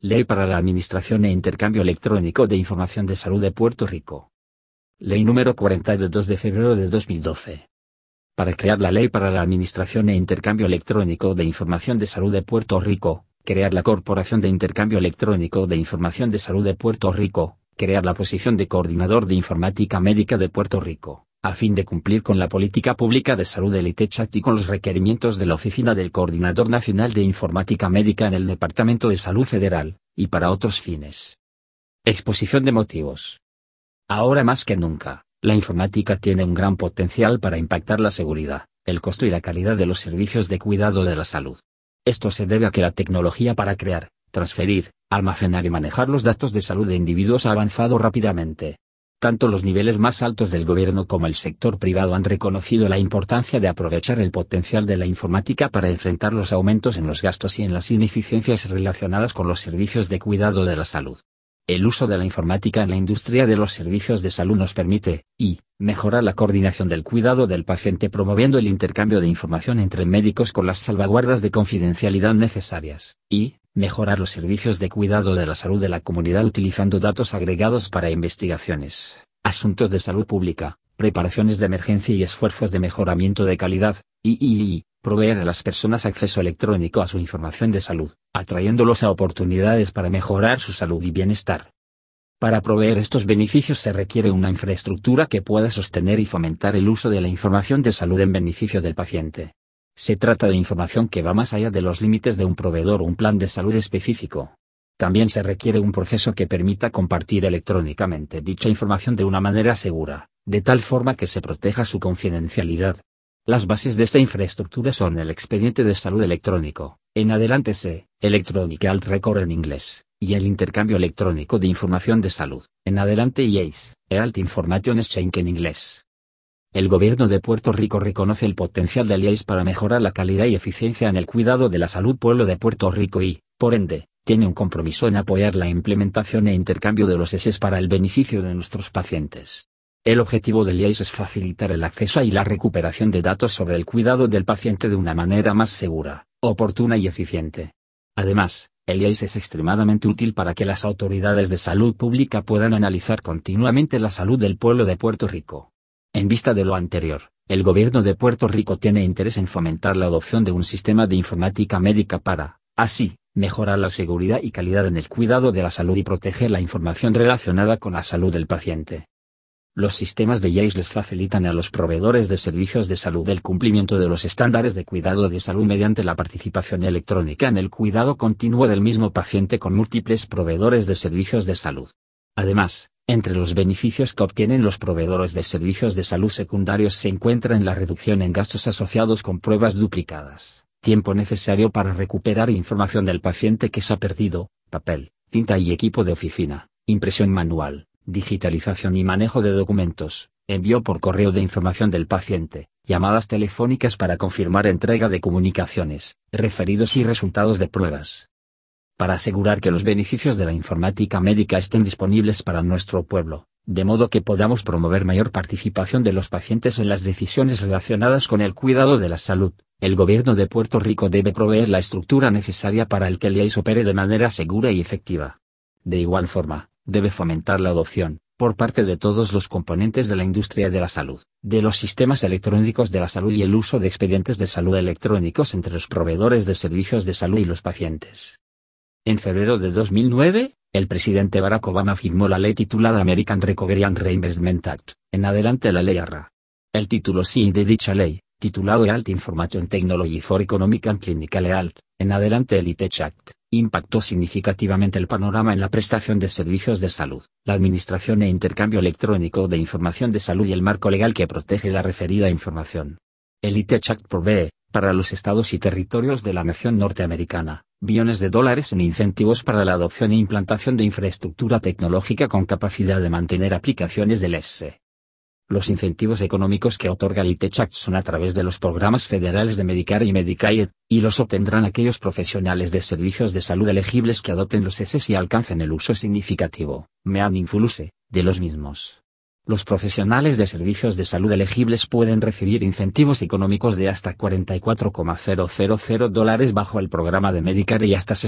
Ley para la Administración e Intercambio Electrónico de Información de Salud de Puerto Rico. Ley número 40 de 2 de febrero de 2012. Para crear la Ley para la Administración e Intercambio Electrónico de Información de Salud de Puerto Rico, crear la Corporación de Intercambio Electrónico de Información de Salud de Puerto Rico, crear la posición de Coordinador de Informática Médica de Puerto Rico, a fin de cumplir con la política pública de salud del ITECHACT y con los requerimientos de la Oficina del Coordinador Nacional de Informática Médica en el Departamento de Salud Federal, y para otros fines. Exposición de motivos. Ahora más que nunca, la informática tiene un gran potencial para impactar la seguridad, el costo y la calidad de los servicios de cuidado de la salud. Esto se debe a que la tecnología para crear, transferir, almacenar y manejar los datos de salud de individuos ha avanzado rápidamente. Tanto los niveles más altos del gobierno como el sector privado han reconocido la importancia de aprovechar el potencial de la informática para enfrentar los aumentos en los gastos y en las ineficiencias relacionadas con los servicios de cuidado de la salud. El uso de la informática en la industria de los servicios de salud nos permite, mejorar la coordinación del cuidado del paciente promoviendo el intercambio de información entre médicos con las salvaguardas de confidencialidad necesarias, mejorar los servicios de cuidado de la salud de la comunidad utilizando datos agregados para investigaciones, asuntos de salud pública, preparaciones de emergencia y esfuerzos de mejoramiento de calidad, proveer a las personas acceso electrónico a su información de salud, atrayéndolos a oportunidades para mejorar su salud y bienestar. Para proveer estos beneficios se requiere una infraestructura que pueda sostener y fomentar el uso de la información de salud en beneficio del paciente. Se trata de información que va más allá de los límites de un proveedor o un plan de salud específico. También se requiere un proceso que permita compartir electrónicamente dicha información de una manera segura, de tal forma que se proteja su confidencialidad. Las bases de esta infraestructura son el expediente de salud electrónico, en adelante Electronic Health Record en inglés, y el intercambio electrónico de información de salud, en adelante EASE, Health Information Exchange en inglés. El gobierno de Puerto Rico reconoce el potencial del EASE para mejorar la calidad y eficiencia en el cuidado de la salud pueblo de Puerto Rico y, por ende, tiene un compromiso en apoyar la implementación e intercambio de los EASES para el beneficio de nuestros pacientes. El objetivo del EASE es facilitar el acceso y la recuperación de datos sobre el cuidado del paciente de una manera más segura, oportuna y eficiente. Además, el EASE es extremadamente útil para que las autoridades de salud pública puedan analizar continuamente la salud del pueblo de Puerto Rico. En vista de lo anterior, el gobierno de Puerto Rico tiene interés en fomentar la adopción de un sistema de informática médica para, así, mejorar la seguridad y calidad en el cuidado de la salud y proteger la información relacionada con la salud del paciente. Los sistemas de EASE les facilitan a los proveedores de servicios de salud el cumplimiento de los estándares de cuidado de salud mediante la participación electrónica en el cuidado continuo del mismo paciente con múltiples proveedores de servicios de salud. Además, entre los beneficios que obtienen los proveedores de servicios de salud secundarios se encuentran la reducción en gastos asociados con pruebas duplicadas, tiempo necesario para recuperar información del paciente que se ha perdido, papel, tinta y equipo de oficina, impresión manual, digitalización y manejo de documentos, envío por correo de información del paciente, llamadas telefónicas para confirmar entrega de comunicaciones, referidos y resultados de pruebas. Para asegurar que los beneficios de la informática médica estén disponibles para nuestro pueblo, de modo que podamos promover mayor participación de los pacientes en las decisiones relacionadas con el cuidado de la salud, el gobierno de Puerto Rico debe proveer la estructura necesaria para el que el EASE opere de manera segura y efectiva. De igual forma, debe fomentar la adopción, por parte de todos los componentes de la industria de la salud, de los sistemas electrónicos de la salud y el uso de expedientes de salud electrónicos entre los proveedores de servicios de salud y los pacientes. En febrero de 2009, el presidente Barack Obama firmó la ley titulada American Recovery and Reinvestment Act, en adelante la ley ARRA. El título C de dicha ley, titulado Health Information Technology for Economic and Clinical Health, en adelante el ITECHACT, impactó significativamente el panorama en la prestación de servicios de salud, la administración e intercambio electrónico de información de salud y el marco legal que protege la referida información. El ITECHACT provee, para los estados y territorios de la nación norteamericana, billones de dólares en incentivos para la adopción e implantación de infraestructura tecnológica con capacidad de mantener aplicaciones del ESE. Los incentivos económicos que otorga el ITECHACT son a través de los programas federales de Medicare y Medicaid, y los obtendrán aquellos profesionales de servicios de salud elegibles que adopten los ESES y alcancen el uso significativo, meaningful use, de los mismos. Los profesionales de servicios de salud elegibles pueden recibir incentivos económicos de hasta $44,000 bajo el programa de Medicare y hasta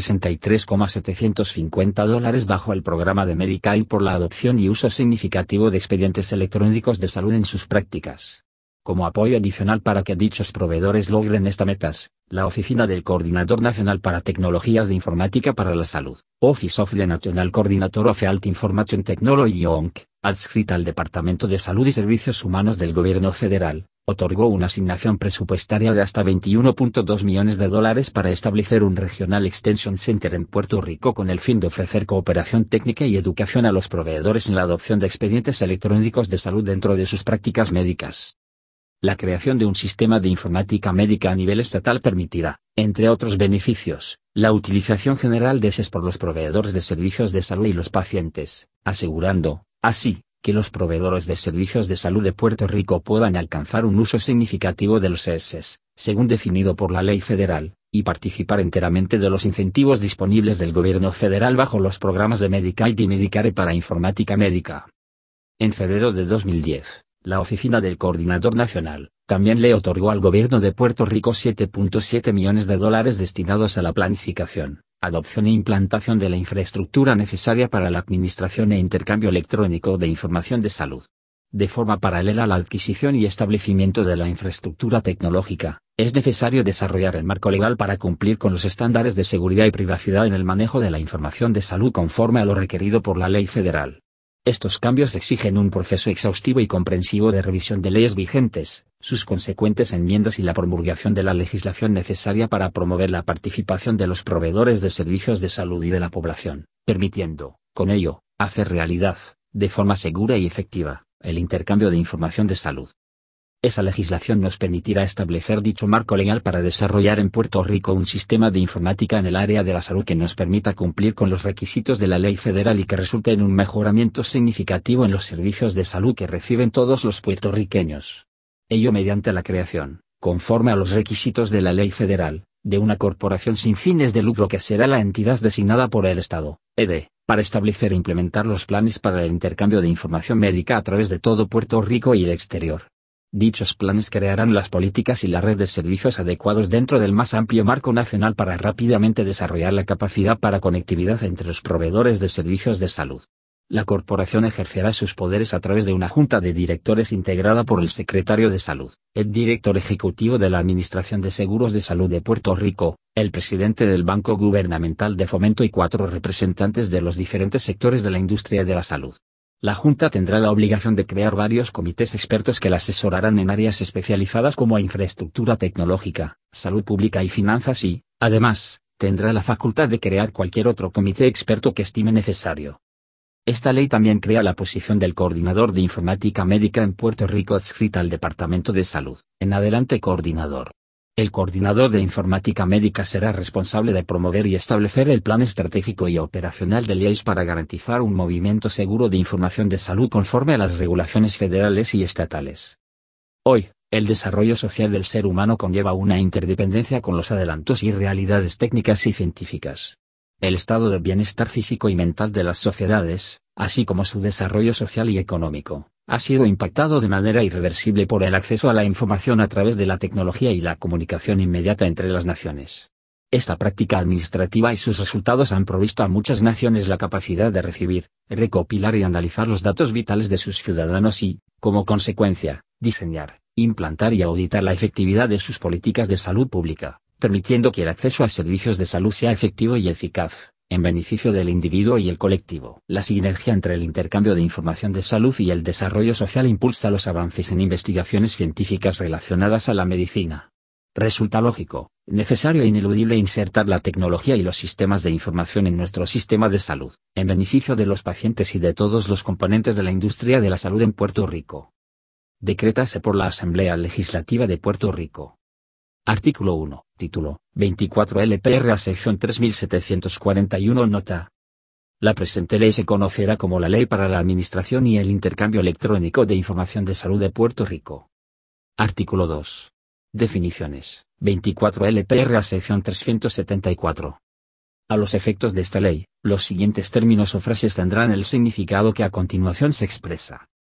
$63,750 bajo el programa de Medicaid por la adopción y uso significativo de expedientes electrónicos de salud en sus prácticas. Como apoyo adicional para que dichos proveedores logren estas metas, la Oficina del Coordinador Nacional para Tecnologías de Informática para la Salud, Office of the National Coordinator of Health Information Technology (ONC), adscrita al Departamento de Salud y Servicios Humanos del Gobierno Federal, otorgó una asignación presupuestaria de hasta $21.2 millones para establecer un Regional Extension Center en Puerto Rico con el fin de ofrecer cooperación técnica y educación a los proveedores en la adopción de expedientes electrónicos de salud dentro de sus prácticas médicas. La creación de un sistema de informática médica a nivel estatal permitirá, entre otros beneficios, la utilización general de SES por los proveedores de servicios de salud y los pacientes, asegurando, así, que los proveedores de servicios de salud de Puerto Rico puedan alcanzar un uso significativo de los SES, según definido por la ley federal, y participar enteramente de los incentivos disponibles del gobierno federal bajo los programas de Medicaid y Medicare para informática médica. En febrero de 2010. La Oficina del Coordinador Nacional también le otorgó al gobierno de Puerto Rico $7.7 millones destinados a la planificación, adopción e implantación de la infraestructura necesaria para la administración e intercambio electrónico de información de salud. De forma paralela a la adquisición y establecimiento de la infraestructura tecnológica, es necesario desarrollar el marco legal para cumplir con los estándares de seguridad y privacidad en el manejo de la información de salud conforme a lo requerido por la ley federal. Estos cambios exigen un proceso exhaustivo y comprensivo de revisión de leyes vigentes, sus consecuentes enmiendas y la promulgación de la legislación necesaria para promover la participación de los proveedores de servicios de salud y de la población, permitiendo, con ello, hacer realidad, de forma segura y efectiva, el intercambio de información de salud. Esa legislación nos permitirá establecer dicho marco legal para desarrollar en Puerto Rico un sistema de informática en el área de la salud que nos permita cumplir con los requisitos de la ley federal y que resulte en un mejoramiento significativo en los servicios de salud que reciben todos los puertorriqueños. Ello mediante la creación, conforme a los requisitos de la ley federal, de una corporación sin fines de lucro que será la entidad designada por el Estado, ED, para establecer e implementar los planes para el intercambio de información médica a través de todo Puerto Rico y el exterior. Dichos planes crearán las políticas y la red de servicios adecuados dentro del más amplio marco nacional para rápidamente desarrollar la capacidad para conectividad entre los proveedores de servicios de salud. La corporación ejercerá sus poderes a través de una junta de directores integrada por el secretario de Salud, el director ejecutivo de la Administración de Seguros de Salud de Puerto Rico, el presidente del Banco Gubernamental de Fomento y 4 representantes de los diferentes sectores de la industria de la salud. La Junta tendrá la obligación de crear varios comités expertos que la asesorarán en áreas especializadas como infraestructura tecnológica, salud pública y finanzas y, además, tendrá la facultad de crear cualquier otro comité experto que estime necesario. Esta ley también crea la posición del Coordinador de Informática Médica en Puerto Rico adscrita al Departamento de Salud, en adelante coordinador. El Coordinador de Informática Médica será responsable de promover y establecer el plan estratégico y operacional del IAS para garantizar un movimiento seguro de información de salud conforme a las regulaciones federales y estatales. Hoy, el desarrollo social del ser humano conlleva una interdependencia con los adelantos y realidades técnicas y científicas. El estado de bienestar físico y mental de las sociedades, así como su desarrollo social y económico, ha sido impactado de manera irreversible por el acceso a la información a través de la tecnología y la comunicación inmediata entre las naciones. Esta práctica administrativa y sus resultados han provisto a muchas naciones la capacidad de recibir, recopilar y analizar los datos vitales de sus ciudadanos y, como consecuencia, diseñar, implantar y auditar la efectividad de sus políticas de salud pública, permitiendo que el acceso a servicios de salud sea efectivo y eficaz, en beneficio del individuo y el colectivo. La sinergia entre el intercambio de información de salud y el desarrollo social impulsa los avances en investigaciones científicas relacionadas a la medicina. Resulta lógico, necesario e ineludible insertar la tecnología y los sistemas de información en nuestro sistema de salud, en beneficio de los pacientes y de todos los componentes de la industria de la salud en Puerto Rico. Decrétase por la Asamblea Legislativa de Puerto Rico. Artículo 1, título, 24 LPR a sección 3741 nota. La presente ley se conocerá como la Ley para la Administración y el Intercambio Electrónico de Información de Salud de Puerto Rico. Artículo 2. Definiciones, 24 LPR a sección 374. A los efectos de esta ley, los siguientes términos o frases tendrán el significado que a continuación se expresa.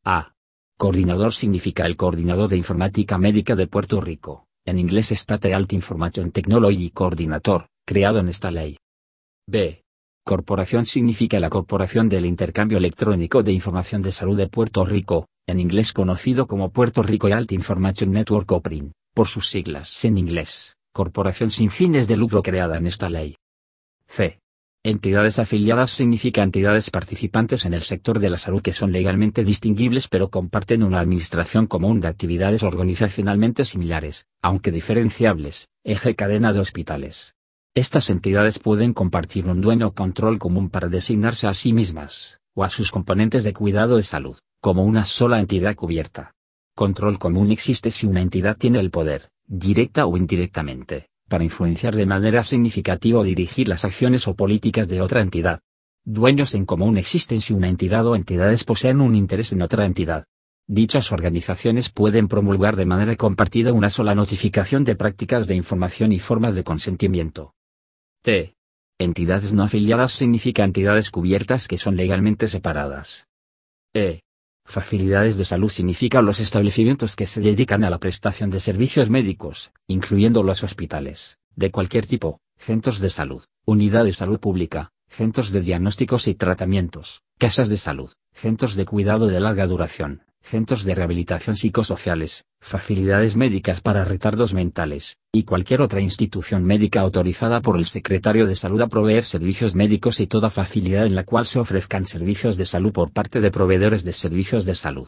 A. Coordinador significa el coordinador de informática médica de Puerto Rico, en inglés State Health Information Technology Coordinator, creado en esta ley. B. Corporación significa la Corporación del Intercambio Electrónico de Información de Salud de Puerto Rico, en inglés conocido como Puerto Rico Health Information Network COPRIN, por sus siglas en inglés, corporación sin fines de lucro creada en esta ley. C. Entidades afiliadas significa entidades participantes en el sector de la salud que son legalmente distinguibles pero comparten una administración común de actividades organizacionalmente similares, aunque diferenciables, eje cadena de hospitales. Estas entidades pueden compartir un dueño o control común para designarse a sí mismas, o a sus componentes de cuidado de salud, como una sola entidad cubierta. Control común existe si una entidad tiene el poder, directa o indirectamente, para influenciar de manera significativa o dirigir las acciones o políticas de otra entidad. Dueños en común existen si una entidad o entidades poseen un interés en otra entidad. Dichas organizaciones pueden promulgar de manera compartida una sola notificación de prácticas de información y formas de consentimiento. T. Entidades no afiliadas significa entidades cubiertas que son legalmente separadas. E. Facilidades de salud significa los establecimientos que se dedican a la prestación de servicios médicos, incluyendo los hospitales, de cualquier tipo, centros de salud, unidad de salud pública, centros de diagnósticos y tratamientos, casas de salud, centros de cuidado de larga duración, centros de rehabilitación psicosociales, facilidades médicas para retardos mentales, y cualquier otra institución médica autorizada por el Secretario de Salud a proveer servicios médicos y toda facilidad en la cual se ofrezcan servicios de salud por parte de proveedores de servicios de salud.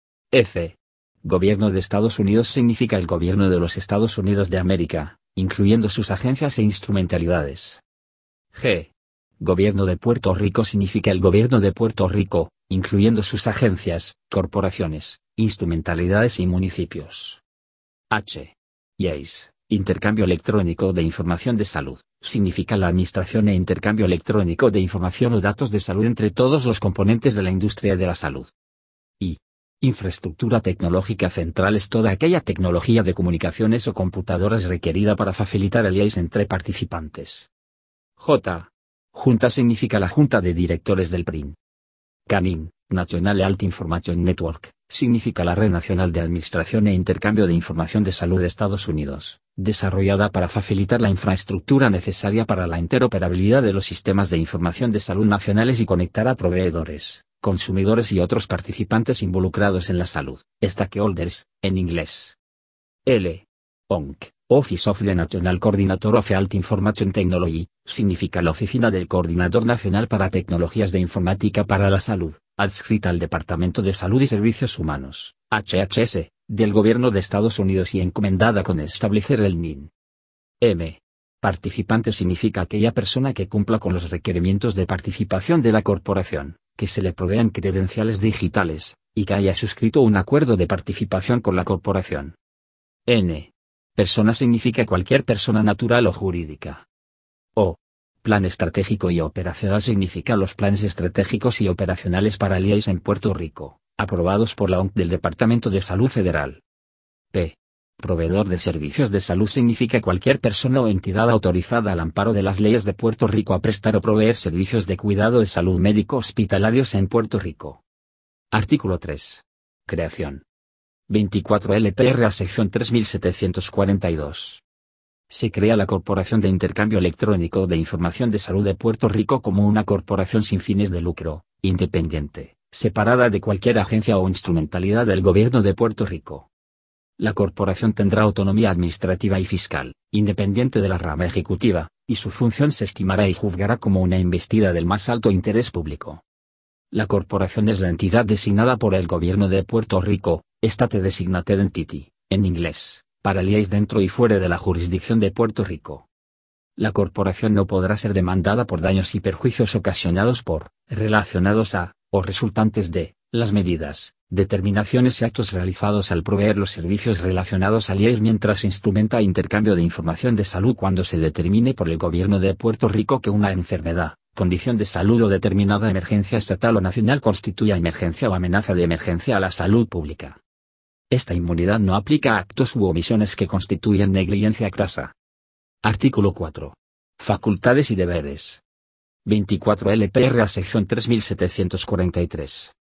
F. Gobierno de Estados Unidos significa el gobierno de los Estados Unidos de América, incluyendo sus agencias e instrumentalidades. G. Gobierno de Puerto Rico significa el gobierno de Puerto Rico, incluyendo sus agencias, corporaciones, instrumentalidades y municipios. H. IAS, Intercambio Electrónico de Información de Salud, significa la administración e intercambio electrónico de información o datos de salud entre todos los componentes de la industria de la salud. I. Infraestructura tecnológica central es toda aquella tecnología de comunicaciones o computadoras requerida para facilitar el IAS entre participantes. J. Junta significa la Junta de Directores del PRIN. CANIN, National Health Information Network, significa la Red Nacional de Administración e Intercambio de Información de Salud de Estados Unidos, desarrollada para facilitar la infraestructura necesaria para la interoperabilidad de los sistemas de información de salud nacionales y conectar a proveedores, consumidores y otros participantes involucrados en la salud, stakeholders, en inglés. L. ONC, Office of the National Coordinator of Health Information Technology, significa la Oficina del Coordinador Nacional para Tecnologías de Informática para la Salud, adscrita al Departamento de Salud y Servicios Humanos, HHS, del Gobierno de Estados Unidos y encomendada con establecer el NIN. M. Participante significa aquella persona que cumpla con los requerimientos de participación de la corporación, que se le provean credenciales digitales, y que haya suscrito un acuerdo de participación con la corporación. N. Persona significa cualquier persona natural o jurídica. O. Plan estratégico y operacional significa los planes estratégicos y operacionales para el IAS en Puerto Rico, aprobados por la ONC del Departamento de Salud Federal. P. Proveedor de servicios de salud significa cualquier persona o entidad autorizada al amparo de las leyes de Puerto Rico a prestar o proveer servicios de cuidado de salud médico hospitalarios en Puerto Rico. Artículo 3. Creación. 24 LPR sección 3742. Se crea la Corporación de Intercambio Electrónico de Información de Salud de Puerto Rico como una corporación sin fines de lucro, independiente, separada de cualquier agencia o instrumentalidad del Gobierno de Puerto Rico. La corporación tendrá autonomía administrativa y fiscal, independiente de la rama ejecutiva, y su función se estimará y juzgará como una investida del más alto interés público. La corporación es la entidad designada por el Gobierno de Puerto Rico, State Designated Entity, en inglés, para el IAS dentro y fuera de la jurisdicción de Puerto Rico. La corporación no podrá ser demandada por daños y perjuicios ocasionados por, relacionados a, o resultantes de, las medidas, determinaciones y actos realizados al proveer los servicios relacionados al IAS mientras instrumenta intercambio de información de salud cuando se determine por el Gobierno de Puerto Rico que una enfermedad, condición de salud o determinada emergencia estatal o nacional constituya emergencia o amenaza de emergencia a la salud pública. Esta inmunidad no aplica a actos u omisiones que constituyan negligencia crasa. Artículo 4. Facultades y deberes. 24 LPR sección 3743.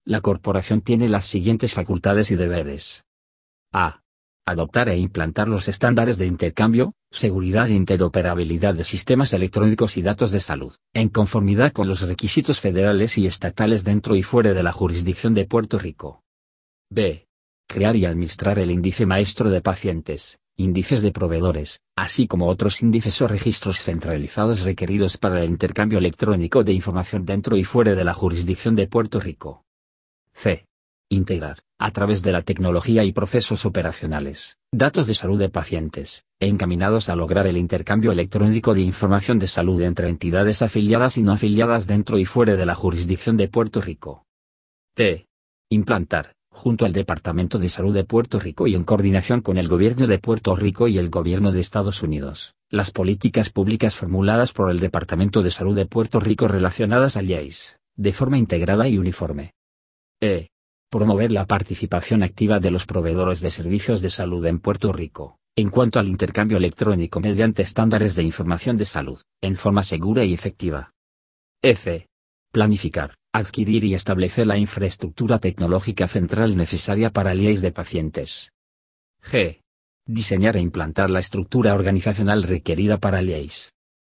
La corporación tiene las siguientes facultades y deberes. A. Adoptar e implantar los estándares de intercambio, seguridad e interoperabilidad de sistemas electrónicos y datos de salud, en conformidad con los requisitos federales y estatales dentro y fuera de la jurisdicción de Puerto Rico. B. Crear y administrar el índice maestro de pacientes, índices de proveedores, así como otros índices o registros centralizados requeridos para el intercambio electrónico de información dentro y fuera de la jurisdicción de Puerto Rico. C. Integrar, a través de la tecnología y procesos operacionales, datos de salud de pacientes, encaminados a lograr el intercambio electrónico de información de salud entre entidades afiliadas y no afiliadas dentro y fuera de la jurisdicción de Puerto Rico. D. Implantar, junto al Departamento de Salud de Puerto Rico y en coordinación con el Gobierno de Puerto Rico y el Gobierno de Estados Unidos, las políticas públicas formuladas por el Departamento de Salud de Puerto Rico relacionadas al IAS, de forma integrada y uniforme. E. Promover la participación activa de los proveedores de servicios de salud en Puerto Rico, en cuanto al intercambio electrónico mediante estándares de información de salud, en forma segura y efectiva. F. Planificar, adquirir y establecer la infraestructura tecnológica central necesaria para el IAS de pacientes. G. Diseñar e implantar la estructura organizacional requerida para el IAS.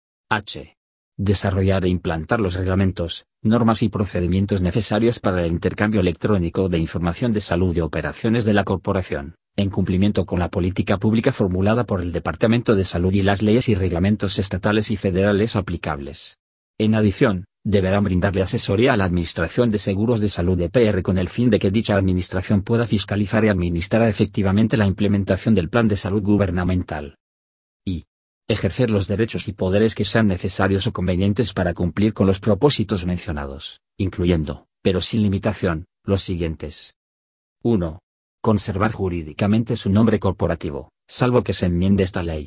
H. Desarrollar e implantar los reglamentos, normas y procedimientos necesarios para el intercambio electrónico de información de salud y operaciones de la corporación, en cumplimiento con la política pública formulada por el Departamento de Salud y las leyes y reglamentos estatales y federales aplicables. En adición, deberán brindarle asesoría a la Administración de Seguros de Salud EPR con el fin de que dicha administración pueda fiscalizar y administrar efectivamente la implementación del plan de salud gubernamental. Y ejercer los derechos y poderes que sean necesarios o convenientes para cumplir con los propósitos mencionados, incluyendo, pero sin limitación, los siguientes. 1. Conservar jurídicamente su nombre corporativo, salvo que se enmiende esta ley.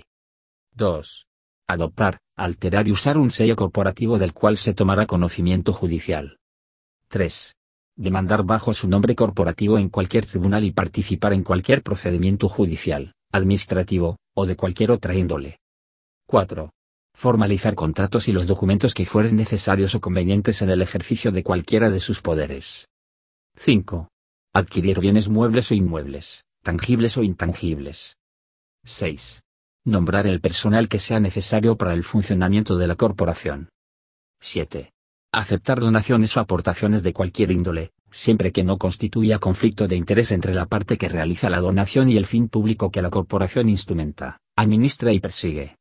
2. Adoptar, alterar y usar un sello corporativo del cual se tomará conocimiento judicial. 3. Demandar bajo su nombre corporativo en cualquier tribunal y participar en cualquier procedimiento judicial, administrativo, o de cualquier otra índole. 4. Formalizar contratos y los documentos que fueren necesarios o convenientes en el ejercicio de cualquiera de sus poderes. 5. Adquirir bienes muebles o inmuebles, tangibles o intangibles. 6. Nombrar el personal que sea necesario para el funcionamiento de la corporación. 7. Aceptar donaciones o aportaciones de cualquier índole, siempre que no constituya conflicto de interés entre la parte que realiza la donación y el fin público que la corporación instrumenta, administra y persigue.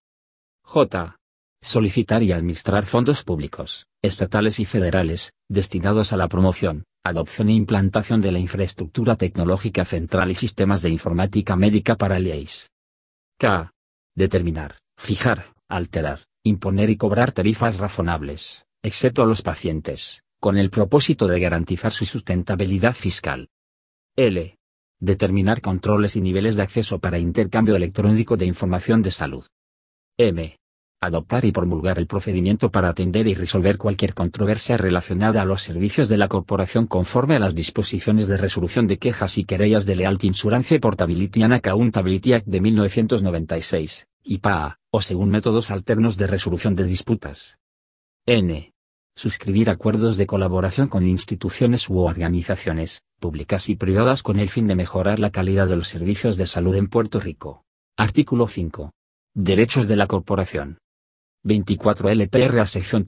J. Solicitar y administrar fondos públicos, estatales y federales, destinados a la promoción, adopción e implantación de la infraestructura tecnológica central y sistemas de informática médica para el IAS. K. Determinar, fijar, alterar, imponer y cobrar tarifas razonables, excepto a los pacientes, con el propósito de garantizar su sustentabilidad fiscal. L. Determinar controles y niveles de acceso para intercambio electrónico de información de salud. M. Adoptar y promulgar el procedimiento para atender y resolver cualquier controversia relacionada a los servicios de la corporación conforme a las disposiciones de resolución de quejas y querellas de Lealty Insurance Portability and Accountability Act de 1996, IPAA, o según métodos alternos de resolución de disputas. N. Suscribir acuerdos de colaboración con instituciones u organizaciones, públicas y privadas con el fin de mejorar la calidad de los servicios de salud en Puerto Rico. Artículo 5. Derechos de la corporación. 24 LPR a sección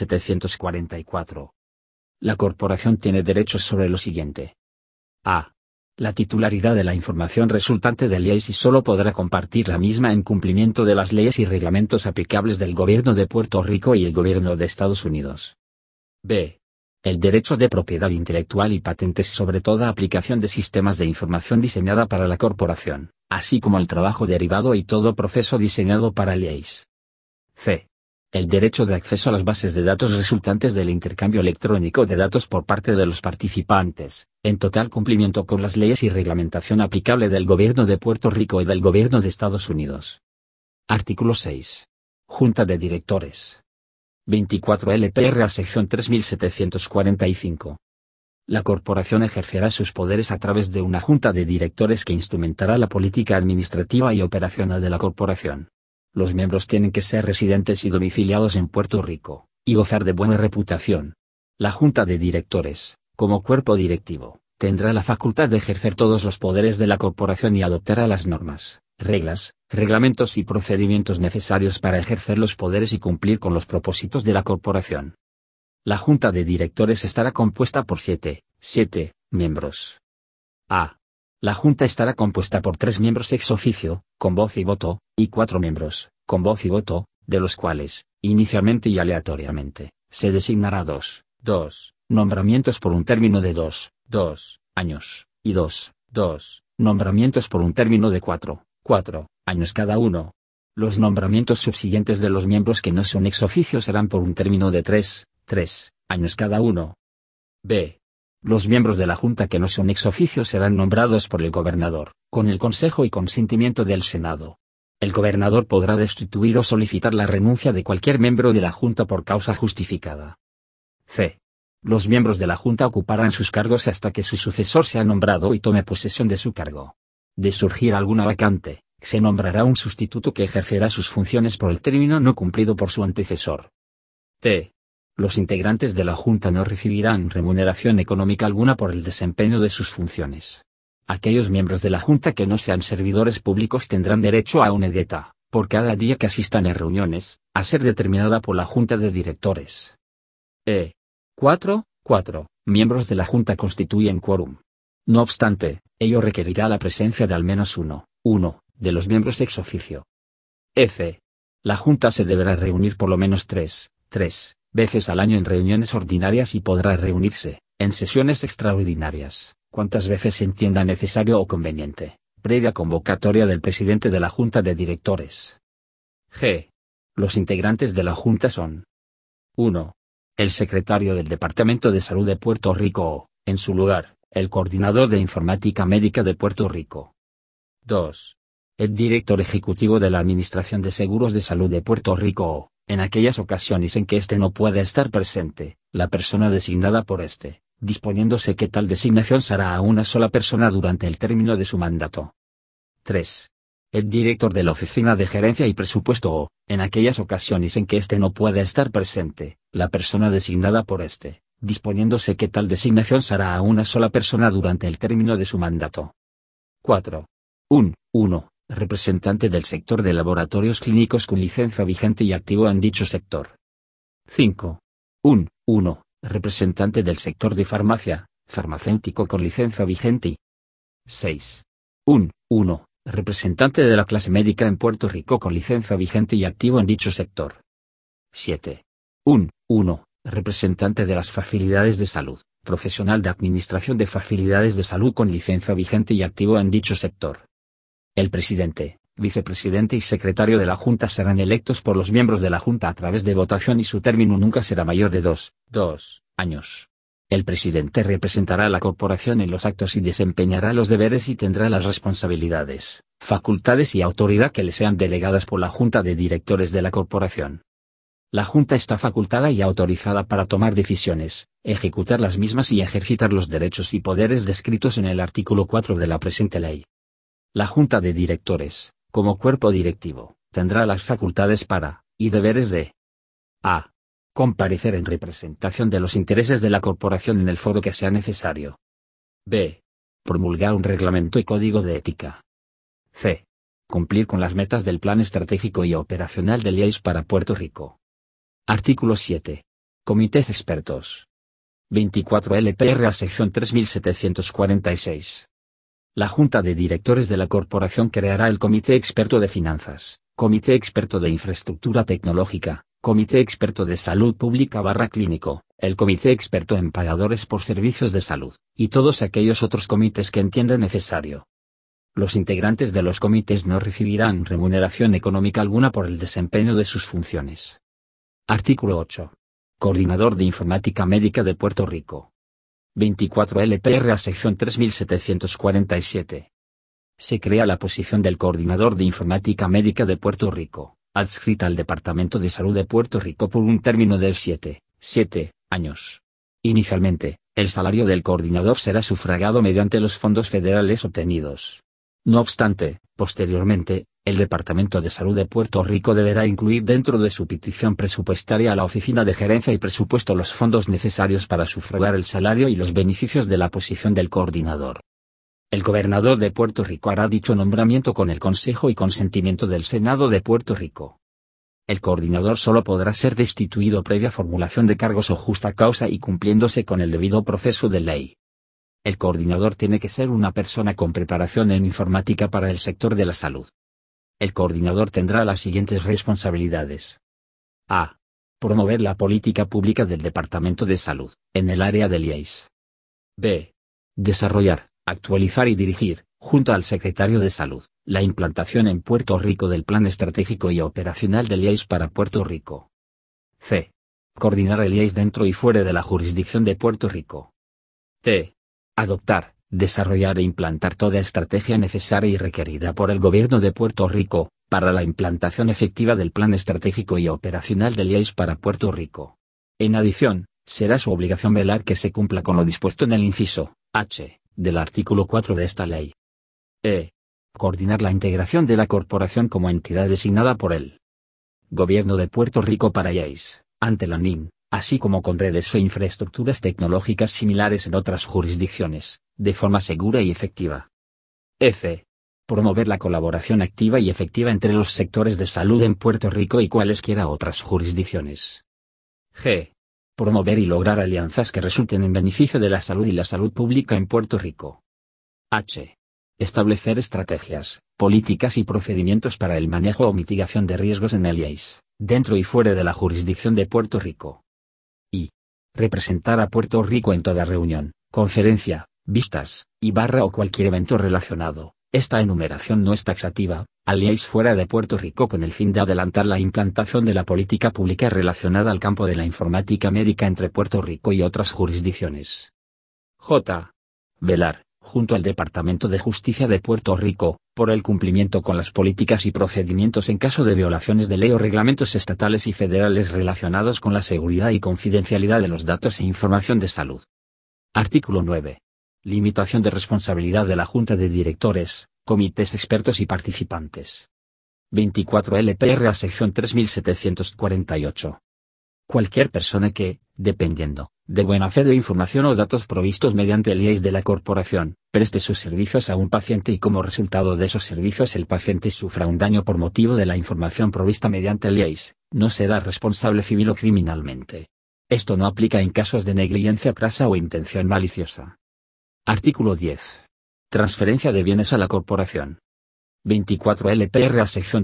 3744. La corporación tiene derechos sobre lo siguiente. A. La titularidad de la información resultante del IAS y solo podrá compartir la misma en cumplimiento de las leyes y reglamentos aplicables del Gobierno de Puerto Rico y el Gobierno de Estados Unidos. B. El derecho de propiedad intelectual y patentes sobre toda aplicación de sistemas de información diseñada para la corporación, así como el trabajo derivado y todo proceso diseñado para el IAS. C. El derecho de acceso a las bases de datos resultantes del intercambio electrónico de datos por parte de los participantes, en total cumplimiento con las leyes y reglamentación aplicable del Gobierno de Puerto Rico y del Gobierno de Estados Unidos. Artículo 6. Junta de Directores. 24 LPR a sección 3745. La corporación ejercerá sus poderes a través de una junta de directores que instrumentará la política administrativa y operacional de la corporación. Los miembros tienen que ser residentes y domiciliados en Puerto Rico, y gozar de buena reputación. La junta de directores, como cuerpo directivo, tendrá la facultad de ejercer todos los poderes de la corporación y adoptará las normas, reglas, reglamentos y procedimientos necesarios para ejercer los poderes y cumplir con los propósitos de la corporación. La Junta de Directores estará compuesta por 7 miembros. A. La Junta estará compuesta por 3 miembros ex oficio, con voz y voto, y 4 miembros, con voz y voto, de los cuales, inicialmente y aleatoriamente, se designará 2 nombramientos por un término de 2 años, y 2 nombramientos por un término de 4 años cada uno. Los nombramientos subsiguientes de los miembros que no son ex oficio serán por un término de 3 años cada uno. B. Los miembros de la Junta que no son ex oficio serán nombrados por el gobernador, con el consejo y consentimiento del Senado. El gobernador podrá destituir o solicitar la renuncia de cualquier miembro de la Junta por causa justificada. C. Los miembros de la Junta ocuparán sus cargos hasta que su sucesor sea nombrado y tome posesión de su cargo. De surgir alguna vacante, se nombrará un sustituto que ejercerá sus funciones por el término no cumplido por su antecesor. D. Los integrantes de la Junta no recibirán remuneración económica alguna por el desempeño de sus funciones. Aquellos miembros de la Junta que no sean servidores públicos tendrán derecho a una dieta, por cada día que asistan a reuniones, a ser determinada por la Junta de Directores. 4. Miembros de la Junta constituyen quórum. No obstante, ello requerirá la presencia de al menos uno de los miembros ex oficio. F. La Junta se deberá reunir por lo menos 3 veces al año en reuniones ordinarias y podrá reunirse, en sesiones extraordinarias, cuantas veces se entienda necesario o conveniente, previa convocatoria del presidente de la Junta de Directores. G. Los integrantes de la Junta son: 1. El secretario del Departamento de Salud de Puerto Rico o, en su lugar, el coordinador de Informática Médica de Puerto Rico. 2. El director ejecutivo de la Administración de Seguros de Salud de Puerto Rico o, en aquellas ocasiones en que éste no pueda estar presente, la persona designada por éste, disponiéndose que tal designación será a una sola persona durante el término de su mandato. 3. El director de la Oficina de Gerencia y Presupuesto o, en aquellas ocasiones en que éste no pueda estar presente, la persona designada por éste, disponiéndose que tal designación será a una sola persona durante el término de su mandato. 4. 1. Representante del sector de laboratorios clínicos con licencia vigente y activo en dicho sector. 5. 1. Representante del sector de farmacia, farmacéutico con licencia vigente. 6. 1. Representante de la clase médica en Puerto Rico con licencia vigente y activo en dicho sector. 7. 1. Representante de las facilidades de salud, profesional de administración de facilidades de salud con licencia vigente y activo en dicho sector. El presidente, vicepresidente y secretario de la Junta serán electos por los miembros de la Junta a través de votación y su término nunca será mayor de 2 años. El presidente representará a la corporación en los actos y desempeñará los deberes y tendrá las responsabilidades, facultades y autoridad que le sean delegadas por la Junta de Directores de la corporación. La Junta está facultada y autorizada para tomar decisiones, ejecutar las mismas y ejercitar los derechos y poderes descritos en el artículo 4 de la presente ley. La Junta de Directores, como cuerpo directivo, tendrá las facultades para, y deberes de: a. Comparecer en representación de los intereses de la corporación en el foro que sea necesario. b. Promulgar un reglamento y código de ética. c. Cumplir con las metas del Plan Estratégico y Operacional del IAS para Puerto Rico. Artículo 7. Comités expertos. 24 LPRA sección 3746. La Junta de Directores de la Corporación creará el Comité Experto de Finanzas, Comité Experto de Infraestructura Tecnológica, Comité Experto de Salud Pública / Clínico, el Comité Experto en Pagadores por Servicios de Salud, y todos aquellos otros comités que entienda necesario. Los integrantes de los comités no recibirán remuneración económica alguna por el desempeño de sus funciones. Artículo 8. Coordinador de Informática Médica de Puerto Rico. 24 LPRA sección 3747. Se crea la posición del Coordinador de Informática Médica de Puerto Rico, adscrita al Departamento de Salud de Puerto Rico por un término de 7 años. Inicialmente, el salario del coordinador será sufragado mediante los fondos federales obtenidos. No obstante, posteriormente, El Departamento de Salud de Puerto Rico deberá incluir dentro de su petición presupuestaria a la Oficina de Gerencia y Presupuesto los fondos necesarios para sufragar el salario y los beneficios de la posición del coordinador. El gobernador de Puerto Rico hará dicho nombramiento con el consejo y consentimiento del Senado de Puerto Rico. El coordinador solo podrá ser destituido previa formulación de cargos o justa causa y cumpliéndose con el debido proceso de ley. El coordinador tiene que ser una persona con preparación en informática para el sector de la salud. El coordinador tendrá las siguientes responsabilidades. A. Promover la política pública del Departamento de Salud, en el área del IAS. B. Desarrollar, actualizar y dirigir, junto al Secretario de Salud, la implantación en Puerto Rico del Plan Estratégico y Operacional del IAS para Puerto Rico. C. Coordinar el IAS dentro y fuera de la jurisdicción de Puerto Rico. D. Adoptar, desarrollar e implantar toda estrategia necesaria y requerida por el Gobierno de Puerto Rico, para la implantación efectiva del Plan Estratégico y Operacional del IAS para Puerto Rico. En adición, será su obligación velar que se cumpla con lo dispuesto en el inciso H del artículo 4 de esta ley. E. Coordinar la integración de la corporación como entidad designada por el Gobierno de Puerto Rico para IAS, ante la NIN, así como con redes o infraestructuras tecnológicas similares en otras jurisdicciones, de forma segura y efectiva. F. Promover la colaboración activa y efectiva entre los sectores de salud en Puerto Rico y cualesquiera otras jurisdicciones. G. Promover y lograr alianzas que resulten en beneficio de la salud y la salud pública en Puerto Rico. H. Establecer estrategias, políticas y procedimientos para el manejo o mitigación de riesgos en el IAS, dentro y fuera de la jurisdicción de Puerto Rico. I. Representar a Puerto Rico en toda reunión, conferencia, vistas, o cualquier evento relacionado. Esta enumeración no es taxativa, al IAS fuera de Puerto Rico con el fin de adelantar la implantación de la política pública relacionada al campo de la informática médica entre Puerto Rico y otras jurisdicciones. J. Velar, junto al Departamento de Justicia de Puerto Rico, por el cumplimiento con las políticas y procedimientos en caso de violaciones de ley o reglamentos estatales y federales relacionados con la seguridad y confidencialidad de los datos e información de salud. Artículo 9. Limitación de responsabilidad de la Junta de Directores, comités expertos y participantes. 24 LPRA sección 3748. Cualquier persona que, dependiendo, de buena fe de información o datos provistos mediante el IAS de la corporación, preste sus servicios a un paciente y como resultado de esos servicios el paciente sufra un daño por motivo de la información provista mediante el IAS, no será responsable civil o criminalmente. Esto no aplica en casos de negligencia crasa o intención maliciosa. Artículo 10. Transferencia de bienes a la corporación. 24 LPRA sección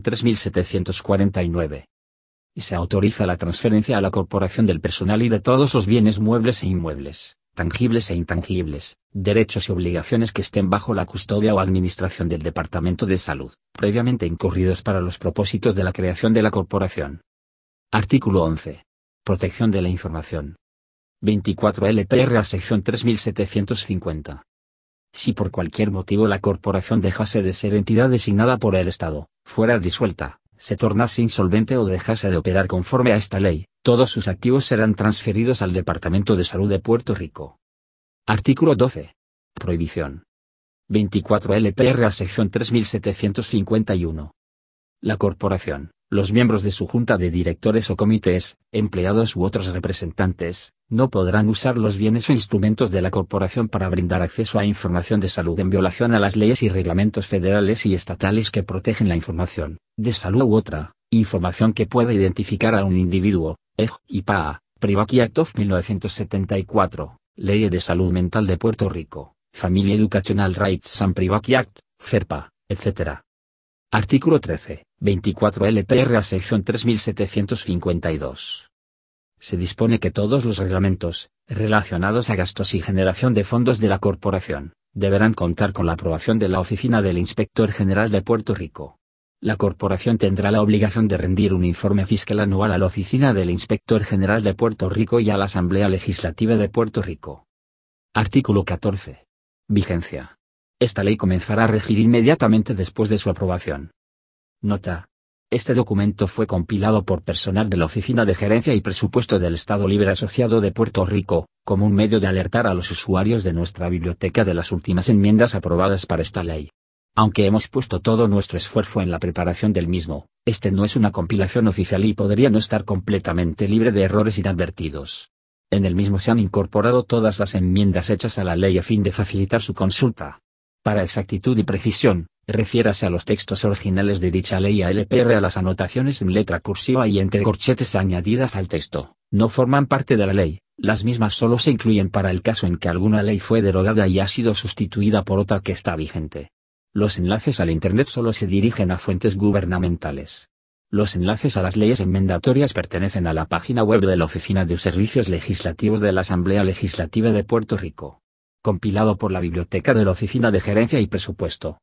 3749. Y se autoriza la transferencia a la corporación del personal y de todos los bienes muebles e inmuebles, tangibles e intangibles, derechos y obligaciones que estén bajo la custodia o administración del Departamento de Salud, previamente incurridos para los propósitos de la creación de la corporación. Artículo 11. Protección de la información. 24 LPRA sección 3750. Si por cualquier motivo la corporación dejase de ser entidad designada por el Estado, fuera disuelta, se tornase insolvente o dejase de operar conforme a esta ley, todos sus activos serán transferidos al Departamento de Salud de Puerto Rico. Artículo 12. Prohibición. 24 LPRA sección 3751. La corporación, los miembros de su junta de directores o comités, empleados u otros representantes, no podrán usar los bienes o instrumentos de la corporación para brindar acceso a información de salud en violación a las leyes y reglamentos federales y estatales que protegen la información de salud u otra información que pueda identificar a un individuo, IPA, Privacy Act of 1974, Ley de Salud Mental de Puerto Rico, Family Educational Rights and Privacy Act, FERPA, etc. Artículo 13, 24 LPRA sección 3752. Se dispone que todos los reglamentos, relacionados a gastos y generación de fondos de la corporación, deberán contar con la aprobación de la Oficina del Inspector General de Puerto Rico. La corporación tendrá la obligación de rendir un informe fiscal anual a la Oficina del Inspector General de Puerto Rico y a la Asamblea Legislativa de Puerto Rico. Artículo 14. Vigencia. Esta ley comenzará a regir inmediatamente después de su aprobación. Nota. Este documento fue compilado por personal de la Oficina de Gerencia y Presupuesto del Estado Libre Asociado de Puerto Rico, como un medio de alertar a los usuarios de nuestra biblioteca de las últimas enmiendas aprobadas para esta ley. Aunque hemos puesto todo nuestro esfuerzo en la preparación del mismo, este no es una compilación oficial y podría no estar completamente libre de errores inadvertidos. En el mismo se han incorporado todas las enmiendas hechas a la ley a fin de facilitar su consulta. Para exactitud y precisión, refiérase a los textos originales de dicha ley ALPR, a las anotaciones en letra cursiva y entre corchetes añadidas al texto. No forman parte de la ley, las mismas solo se incluyen para el caso en que alguna ley fue derogada y ha sido sustituida por otra que está vigente. Los enlaces al Internet solo se dirigen a fuentes gubernamentales. Los enlaces a las leyes enmendatorias pertenecen a la página web de la Oficina de Servicios Legislativos de la Asamblea Legislativa de Puerto Rico. Compilado por la Biblioteca de la Oficina de Gerencia y Presupuesto.